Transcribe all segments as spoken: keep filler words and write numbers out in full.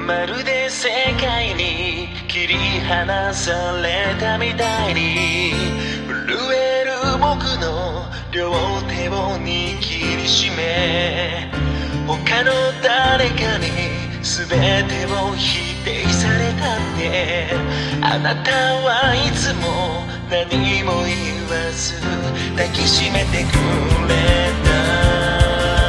まるで世界に切り離されたみたいに震える僕の両手を握りしめ他の誰かに全てを否定されたってあなたはいつも何も言わず抱きしめてくれた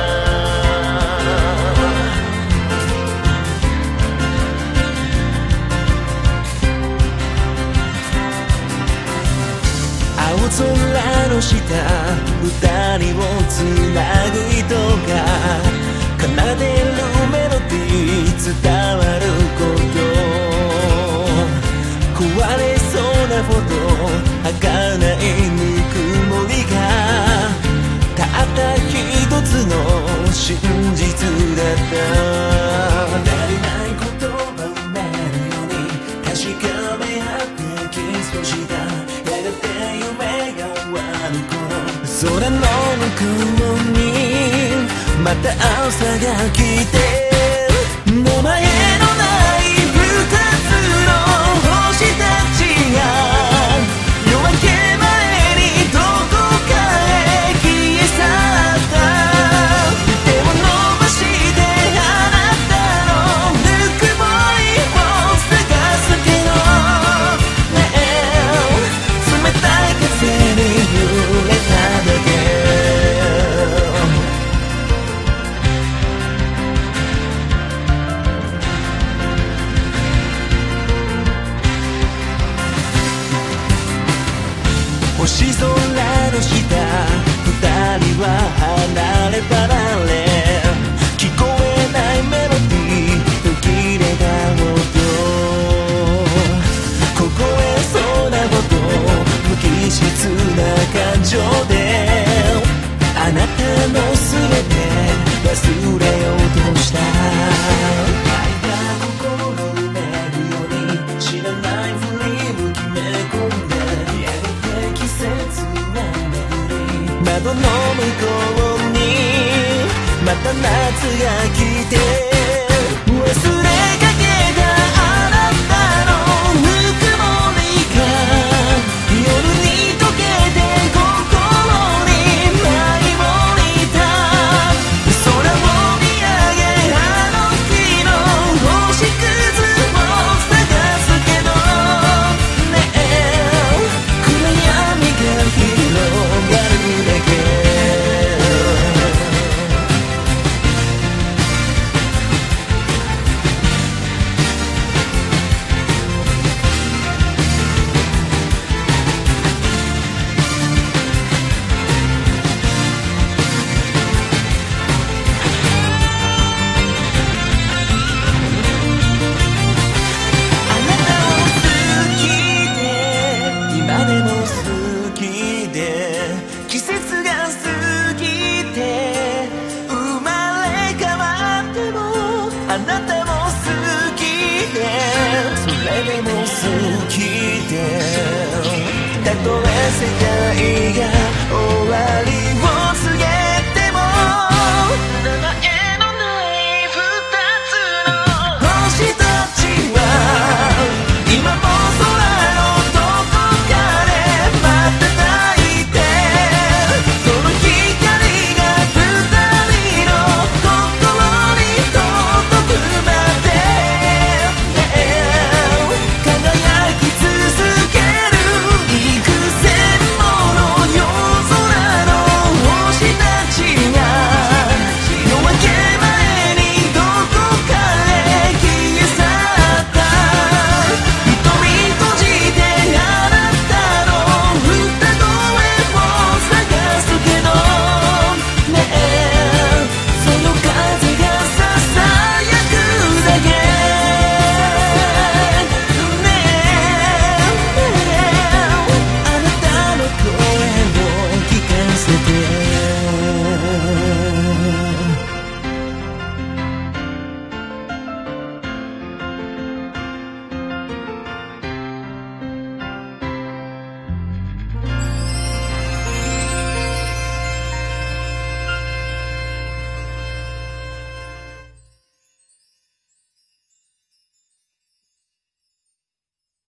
青空の下二人をつなぐ糸が奏でるメロディー伝わること壊れそうなほど儚いぬくもりがたった一つの真実だった慣れない言葉を埋めるように確かめ合ってキスをしたやがて夢が終わる頃空の向こうにまた朝が来て名前のない二つの星たちが夜明け前にどこかへ消え去った手を伸ばしてあなたのぬくもりを探すけどねえ冷たい風に揺れただけ星空の下二人は離れ離れ聞こえないメロディー途切れた音凍えそうなほど無機質な感情であなたの全て忘れようとした愛が心を埋めるように知らないふりを決め込んで窓の向こうにまた夏が来て忘れかけたあなたのぬくもりが夜に溶けて心に舞い降りた空を見上げあの日の星屑を探すけどねえ暗闇が広がる季節が過ぎて生まれ変わってもあなたも好きでそれでも好きでたとえ世界が